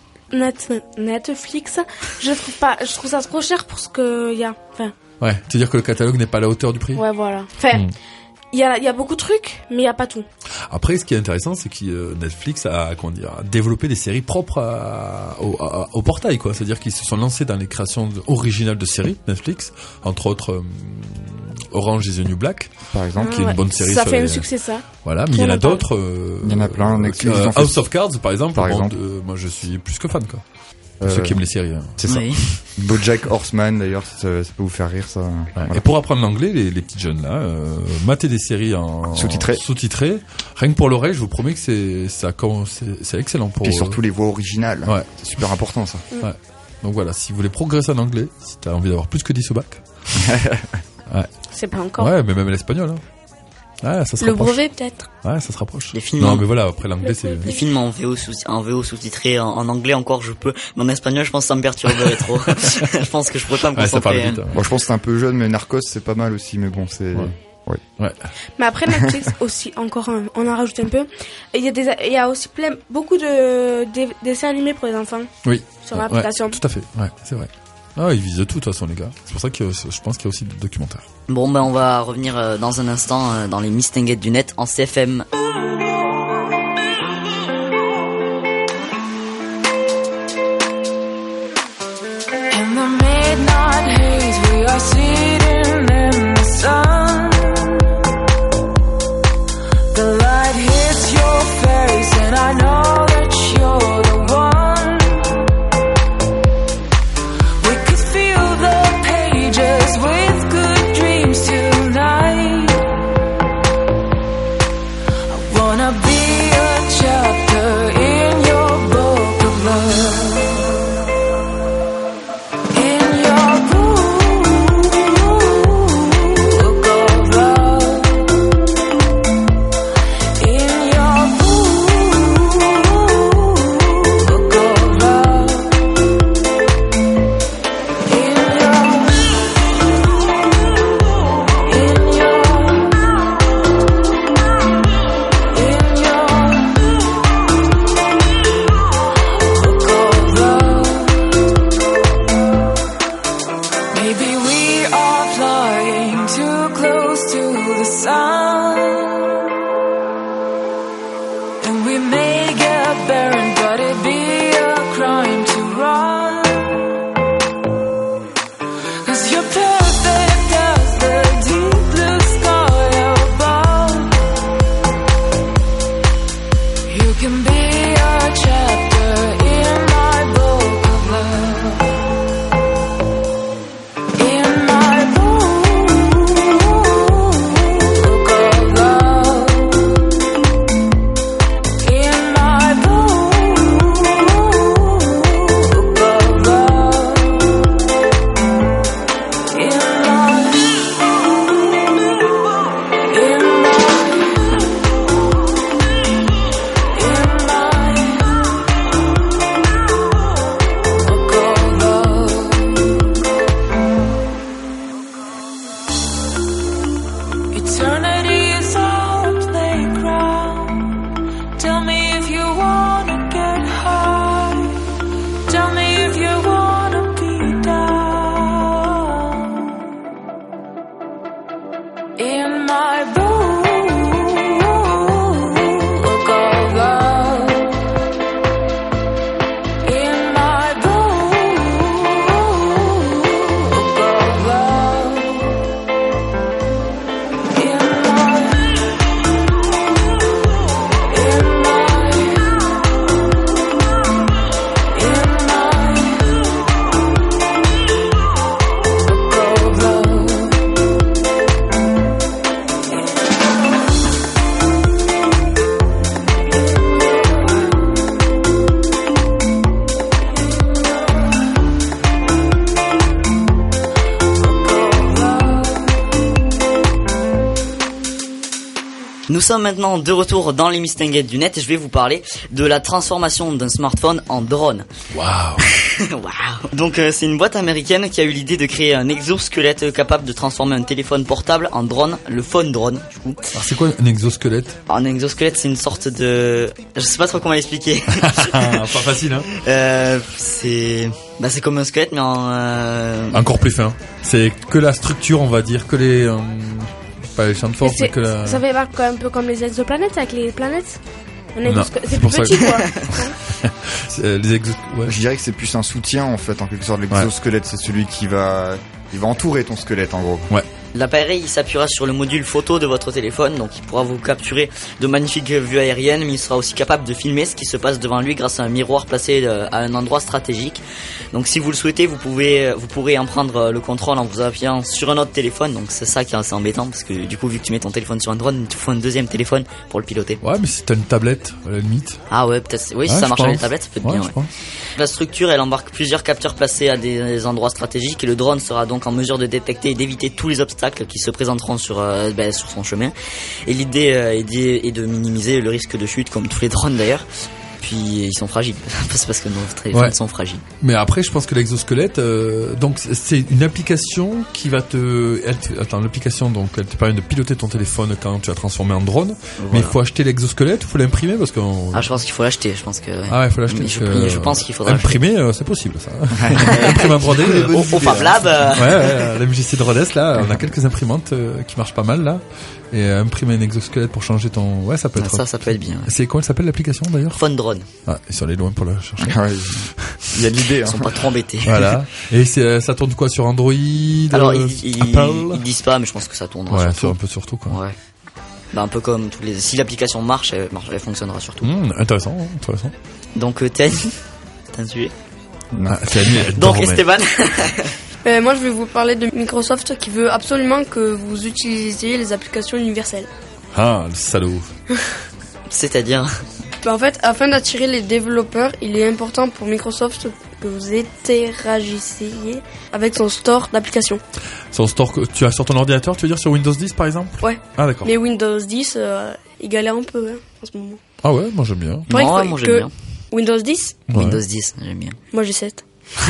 Netflix, je trouve ça trop cher pour ce qu'il y a. Ouais, c'est-à-dire que le catalogue n'est pas à la hauteur du prix. Ouais, voilà. Il y a beaucoup de trucs, mais il y a pas tout. Après, ce qui est intéressant, c'est que Netflix a développé des séries propres au portail, quoi. C'est-à-dire qu'ils se sont lancés dans les créations originales de séries Netflix, entre autres Orange is the New Black, par exemple, qui est une bonne série. Ça fait un succès, ça. Voilà, mais il y en a d'autres. Il y en a plein. House of Cards, par exemple. Moi, je suis plus que fan, quoi. Ceux qui aiment les séries. C'est ça. BoJack Horseman, d'ailleurs, ça peut vous faire rire, ça. Ouais. Voilà. Et pour apprendre l'anglais, les petits jeunes là, matez des séries en sous-titrées. Rien que pour l'oreille, je vous promets que c'est excellent pour. Et surtout les voix originales. Ouais. C'est super important, ça. Ouais. Donc voilà, si vous voulez progresser en anglais, si t'as envie d'avoir plus que 10 au bac. Ouais. C'est pas encore. Ouais, mais même l'espagnol, hein. Ouais, ça se le rapproche. brevet peut-être. Ouais, ça se rapproche. Les films. Non, mais voilà, après l'anglais c'est. Les films en VO sous-titrés en anglais encore je peux, mais en espagnol je pense que ça me perturberait trop. Je pense que je pourrais pas me concentrer. Ça parle vite, Bon, je pense que c'est un peu jeune, mais Narcos c'est pas mal aussi, mais bon c'est. Ouais. Mais après Netflix aussi encore on en rajoute un peu. Il y a aussi beaucoup de dessins animés pour les enfants. Oui. Sur l'application. Ouais, tout à fait. Ouais, c'est vrai. Ah, ils visent de tout, de toute façon, les gars. C'est pour ça que je pense qu'il y a aussi des documentaires. Bon, on va revenir dans un instant dans les mistinguettes du net en CFM. In the midnight haze, we are sitting in the sun. The light hits your face, and I know that you're the one. We could fill the pages with good dreams tonight. I wanna Nous sommes maintenant de retour dans les Mistinguettes du net et je vais vous parler de la transformation d'un smartphone en drone. Waouh. Waouh. Donc c'est une boîte américaine qui a eu l'idée de créer un exosquelette capable de transformer un téléphone portable en drone, le phone drone du coup. Alors c'est quoi un exosquelette? Alors, un exosquelette c'est une sorte de... Je sais pas trop comment l'expliquer. Pas facile hein. C'est comme un squelette mais en... Encore plus fin. C'est que la structure on va dire, que les... pas les champs de force mais que la... Ça fait un peu comme les exoplanètes avec les planètes. Non, c'est plus petit quoi. Ouais. Je dirais que c'est plus un soutien en fait, en quelque sorte. L'exosquelette, c'est celui qui va entourer ton squelette en gros. Ouais. L'appareil il s'appuiera sur le module photo de votre téléphone, donc il pourra vous capturer de magnifiques vues aériennes, mais il sera aussi capable de filmer ce qui se passe devant lui grâce à un miroir placé à un endroit stratégique. Donc si vous le souhaitez, vous pourrez en prendre le contrôle en vous appuyant sur un autre téléphone. Donc c'est ça qui est assez embêtant parce que du coup vu que tu mets ton téléphone sur un drone, il te faut un deuxième téléphone pour le piloter. Ouais, mais si t'as une tablette à la limite. Ah ouais, peut-être. Oui, si ça marche avec les tablettes, ça peut être bien. Ouais. La structure, elle embarque plusieurs capteurs placés à des endroits stratégiques et le drone sera donc en mesure de détecter et d'éviter tous les obstacles qui se présenteront sur son chemin. Et l'idée est de minimiser le risque de chute comme tous les drones d'ailleurs. Puis ils sont fragiles, c'est parce que nos téléphones sont fragiles. Mais après je pense que l'exosquelette, donc c'est une application qui va l'application donc elle te permet de piloter ton téléphone quand tu as transformé en drone. Voilà. Mais il faut acheter l'exosquelette, il faut l'imprimer parce que... je pense qu'il faut l'acheter, je pense que... Ah ouais, il faut l'acheter. Je pense qu'il faudra imprimer, c'est possible ça. Imprimer un drone au Fab Lab. Ouais, la MJC de Rodez là, on a quelques imprimantes qui marchent pas mal là. Et imprimer un exosquelette pour changer ton... Ouais, ça peut être... Ça peut être bien. Ouais. C'est comment elle s'appelle l'application d'ailleurs? Phone Drone. Ah, ils sont allés loin pour la chercher. Ouais, il y a de l'idée. Ils sont pas trop embêtés. Voilà. Et ça tourne quoi sur Android? Alors, ils disent pas, mais je pense que ça tournera surtout. Ouais, un peu surtout quoi. Ouais. Bah, un peu comme tous les... Si l'application marche, elle fonctionnera surtout. Intéressant. Donc, t'as un sujet? Donc, Esteban. Moi, je vais vous parler de Microsoft qui veut absolument que vous utilisiez les applications universelles. Ah, le salaud. C'est-à-dire? En fait, afin d'attirer les développeurs, il est important pour Microsoft que vous interagissiez avec son store d'applications. Son store que tu as sur ton ordinateur, tu veux dire sur Windows 10 par exemple? Ouais. Ah d'accord. Mais Windows 10, il galère un peu en ce moment. Ah ouais, moi j'aime bien. Moi j'aime bien. Windows 10 ouais. Windows 10, j'aime bien. Moi j'ai 7.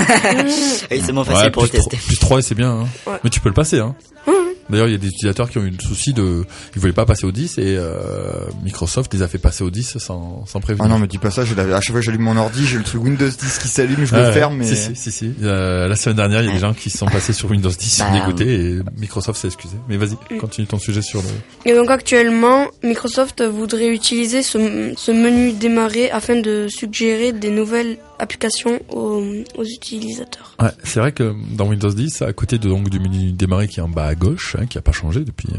Oui, c'est moins facile pour le tester. Plus 3 c'est bien, hein. Ouais. Mais tu peux le passer, hein. D'ailleurs, il y a des utilisateurs qui ont eu le souci ils voulaient pas passer au 10 et Microsoft les a fait passer au 10 sans prévenir. Ah non, me dis pas ça, à chaque fois que j'allume mon ordi, j'ai le truc Windows 10 qui s'allume, je le ferme, mais... Si. La semaine dernière, il y a des gens qui sont passés sur Windows 10, ils sont dégoûtés et Microsoft s'est excusé. Mais vas-y, continue ton sujet sur le... Et donc actuellement, Microsoft voudrait utiliser ce menu démarrer afin de suggérer des nouvelles applications aux utilisateurs. Ouais, c'est vrai que dans Windows 10, à côté du menu démarrer qui est en bas à gauche, qui a pas changé depuis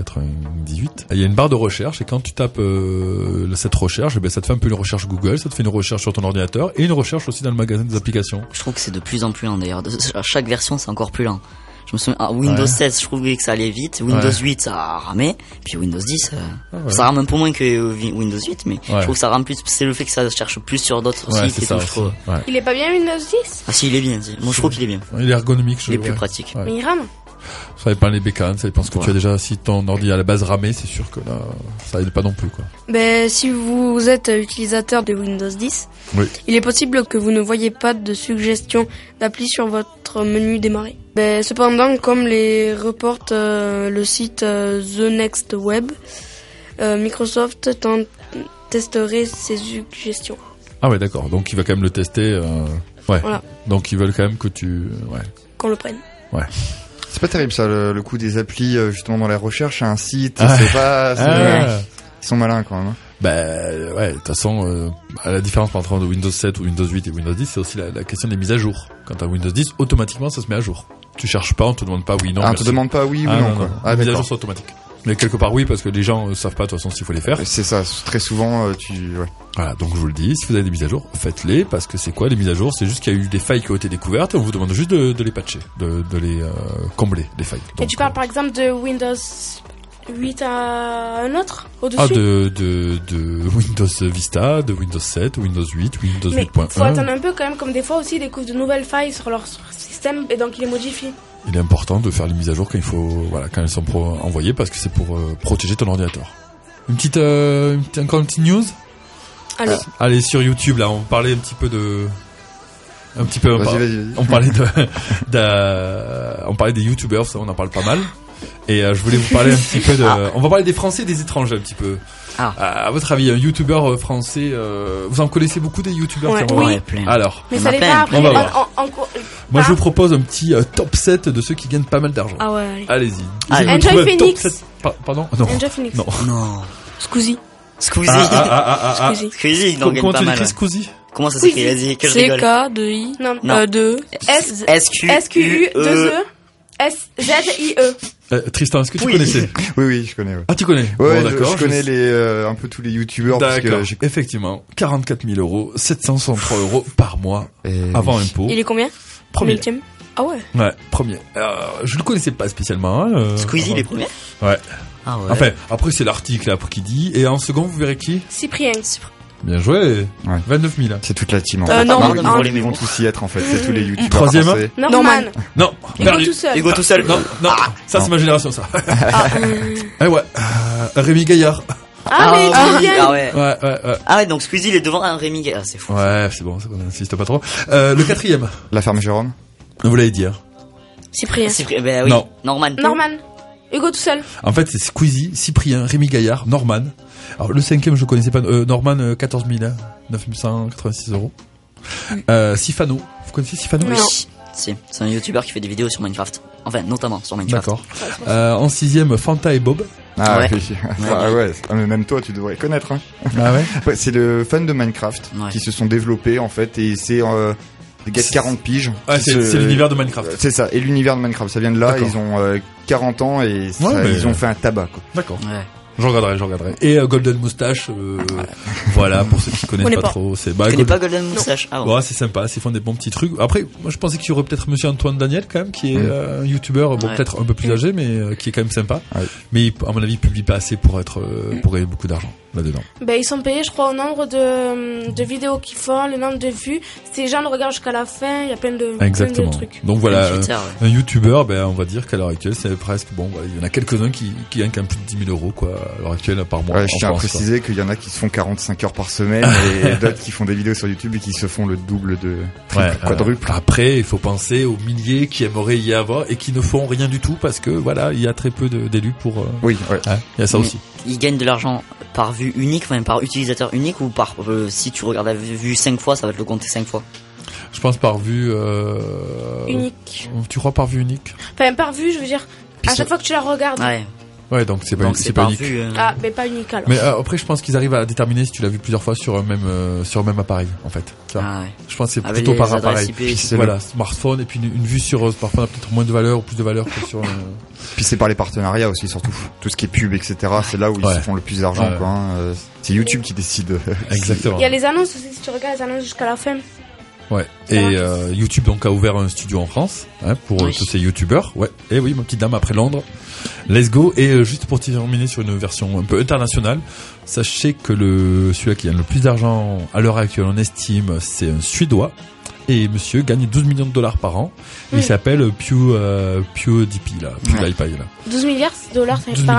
98, il y a une barre de recherche et quand tu tapes cette recherche, ça te fait un peu une recherche Google, ça te fait une recherche sur ton ordinateur et une recherche aussi dans le magasin des applications. Je trouve que c'est de plus en plus lent d'ailleurs. À chaque version, c'est encore plus lent. Je me souviens, Windows 16, je trouvais que ça allait vite. Windows 8, ça ramait. Puis Windows 10, ça rame un peu moins que Windows 8, mais je trouve que ça rame plus. C'est le fait que ça cherche plus sur d'autres sites et tout, je trouve. Ouais. Il est pas bien Windows 10? Ah si, il est bien. Moi, je trouve qu'il est bien. Il est ergonomique. Il est plus pratique. Ouais. Mais il rame. Ça dépend les bécanes, ça dépend ce que tu as déjà. Si ton ordi à la base ramé, c'est sûr que là, ça aide pas non plus, quoi. Si vous êtes utilisateur de Windows 10, il est possible que vous ne voyez pas de suggestions d'appli sur votre menu démarrer. Cependant, comme les reporte le site The Next Web, Microsoft testerait ces suggestions. Ah ouais, d'accord. Donc il va quand même le tester. Voilà. Donc ils veulent quand même que qu'on le prenne. Ouais. C'est pas terrible ça, le coup des applis justement dans la recherche à un site, c'est pas... Ils sont malins quand même. Hein. De toute façon, la différence entre Windows 7 ou Windows 8 et Windows 10, c'est aussi la question des mises à jour. Quand t'as Windows 10, automatiquement ça se met à jour. Tu cherches pas, on te demande pas oui, non. On te demande pas oui ou non, quoi. Les mises à jour sont automatiques. Mais quelque part oui, parce que les gens savent pas de toute façon s'il faut les faire. C'est ça, très souvent Voilà, donc je vous le dis, si vous avez des mises à jour, faites-les, parce que c'est quoi les mises à jour? C'est juste qu'il y a eu des failles qui ont été découvertes et on vous demande juste de les patcher, de les combler, les failles. Donc, et tu parles par exemple de Windows 8 à un autre au-dessus? De Windows Vista, de Windows 7, Windows 8, Windows 8.1. Mais faut attendre un peu quand même, comme des fois aussi ils découvrent de nouvelles failles sur leur système et donc ils les modifient. Il est important de faire les mises à jour quand elles sont envoyées parce que c'est pour protéger ton ordinateur. Encore une petite news. Allez. Allez, sur YouTube, là, on parlait un petit peu de... Vas-y. On parlait on parlait des youtubeurs, ça on en parle pas mal. Et je voulais vous parler un petit peu de... On va parler des Français et des étrangers un petit peu. À votre avis, un youtubeur français, vous en connaissez beaucoup des youtubeurs? Oui, plein. Alors, mais ça n'est pas après. On va voir. Moi, je vous propose un petit top 7 de ceux qui gagnent pas mal d'argent. Ah ouais. Allez-y. Enjoy Phoenix. Pardon? Non. Enjoy Phoenix. Non. Squeezie. Squeezie, il en gagne pas mal. Squeezie? Comment ça s'écrit? Vas-y, que je rigole. C-K-2-I. Non. S-Q-U-2-E. S-Z-I-E. Tristan, est-ce que tu connaissais? Oui, je connais. Ouais. Ah, tu connais? Ouais, bon, d'accord. Je connais un peu tous les youtubeurs. D'accord. Effectivement, 44 000 €, 763 € par mois, avant impôt. Il est combien? Premier. Ah ouais. Ouais, premier. Je le connaissais pas spécialement. Squeezie, les premiers? Ouais. Ah ouais. Enfin, après c'est l'article après qui dit. Et en second, vous verrez qui? Cyprien. Bien joué. Ouais. 29 000. C'est toute la team. Non, ils vont tous y être en fait. C'est tous les youtubeurs. Troisième. Français. Norman. Non. Hugo tout seul. Non. Ça c'est ma génération ça. Eh ouais. Rémi Gaillard. Mais trop bien. Ah ouais. Ouais. Ah ouais, donc Squeezie il est devant un Rémi Gaillard. C'est fou. Ouais, c'est bon, on n'insiste pas trop. Le quatrième. La ferme Jérôme. Vous l'avez dit. Cyprien. Ben oui. Non. Norman. Hugo tout seul. En fait, c'est Squeezie, Cyprien, Rémi Gaillard, Norman. Alors, le cinquième, je connaissais pas. Norman, 14 000, 986 €. Sifano. Vous connaissez Sifano? Oui. Si, c'est un youtubeur qui fait des vidéos sur Minecraft. Enfin, notamment sur Minecraft. D'accord. En sixième, Fanta et Bob. Ah ouais. Ouais. Mais même toi, tu devrais connaître. Hein. Ah ouais. Ouais, c'est le fan de Minecraft qui se sont développés en fait, et c'est des gars de 40 piges. Ah, c'est l'univers de Minecraft. C'est ça, et l'univers de Minecraft, ça vient de là. Ils ont 40 ans et ils ont fait un tabac. Quoi. D'accord. Ouais. Je regarderai. Et Golden Moustache, voilà, pour ceux qui connaissent pas trop. Je connais pas Golden Moustache. Ah ouais. Ouais, c'est sympa, ils font des bons petits trucs. Après, moi je pensais qu'il y aurait peut-être Monsieur Antoine Daniel quand même, qui est un youtubeur, peut-être un peu plus âgé, mais qui est quand même sympa. Ouais. Mais à mon avis, il publie pas assez pour gagner beaucoup d'argent là-dedans. Ben, ils sont payés, je crois, au nombre de vidéos qu'ils font, le nombre de vues. Si les gens le regardent jusqu'à la fin, il y a plein de trucs. Donc voilà, un youtubeur, on va dire qu'à l'heure actuelle, c'est presque, il y en a quelques-uns qui gagnent quand même plus de 10 000 € quoi, à l'heure actuelle, par mois. Ouais, je tiens à préciser qu'il y en a qui se font 45 heures par semaine et d'autres qui font des vidéos sur YouTube et qui se font le double de quadruple. Après, il faut penser aux milliers qui aimeraient y avoir et qui ne font rien du tout parce que voilà, il y a très peu d'élus pour. Oui, ouais. Il y a ça aussi. Ils gagnent de l'argent par vue unique, enfin par utilisateur unique, ou par si tu regardes la vue 5 fois, ça va te le compter 5 fois. Je pense par vue unique. Tu crois par vue unique? Enfin, par vue, je veux dire, à chaque fois que tu la regardes. Ouais, donc c'est pas unique. Ah, mais pas unique alors. Mais après, je pense qu'ils arrivent à déterminer si tu l'as vu plusieurs fois sur un même appareil, en fait. Je pense que c'est plutôt par appareil. Voilà, smartphone et puis une vue sur smartphone a peut-être moins de valeur ou plus de valeur que sur. Puis c'est par les partenariats aussi, surtout tout ce qui est pub, etc. C'est là où ils se font le plus d'argent, quoi. C'est YouTube qui décide. Exactement. Il y a les annonces aussi, si tu regardes les annonces jusqu'à la fin. Ouais. Et YouTube donc a ouvert un studio en France pour tous ces youtubeurs. Ouais. Et oui, ma petite dame après Londres. Let's go. Et juste pour terminer sur une version un peu internationale, sachez que celui-là qui gagne le plus d'argent à l'heure actuelle, on estime, c'est un Suédois. Et monsieur gagne 12 millions de $ par an. Il s'appelle PewDiePie là. 12 milliards de dollars,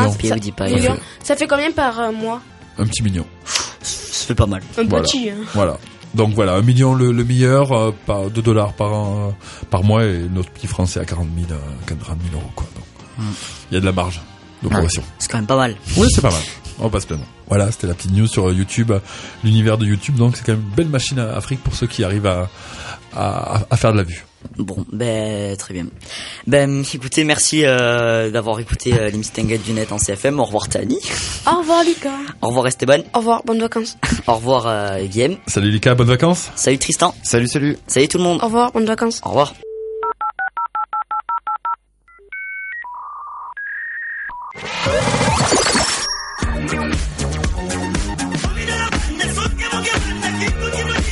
ça fait combien par mois? Un petit million. Ça fait pas mal. Petit. Voilà. Donc voilà, 1 million le meilleur, par $2 par mois, et notre petit français à 40 000 €, quoi. Donc, il y a de la marge de progression. C'est quand même pas mal. Oui, c'est pas mal. On va pas se plaindre. Voilà, c'était la petite news sur YouTube, l'univers de YouTube. Donc c'est quand même une belle machine à Afrique pour ceux qui arrivent à faire de la vue. Bon, très bien. Écoutez, merci d'avoir écouté l'émission Tanguette du Net en CFM. Au revoir Tani. Au revoir Lika. Au revoir Esteban. Au revoir, bonnes vacances. Au revoir Guillaume. Salut Lika, bonnes vacances. Salut Tristan. Salut. Salut tout le monde. Au revoir, bonnes vacances. Au revoir.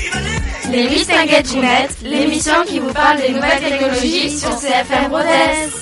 Les Mistinguettes du Net, l'émission qui vous parle des nouvelles technologies sur CFM Rodez.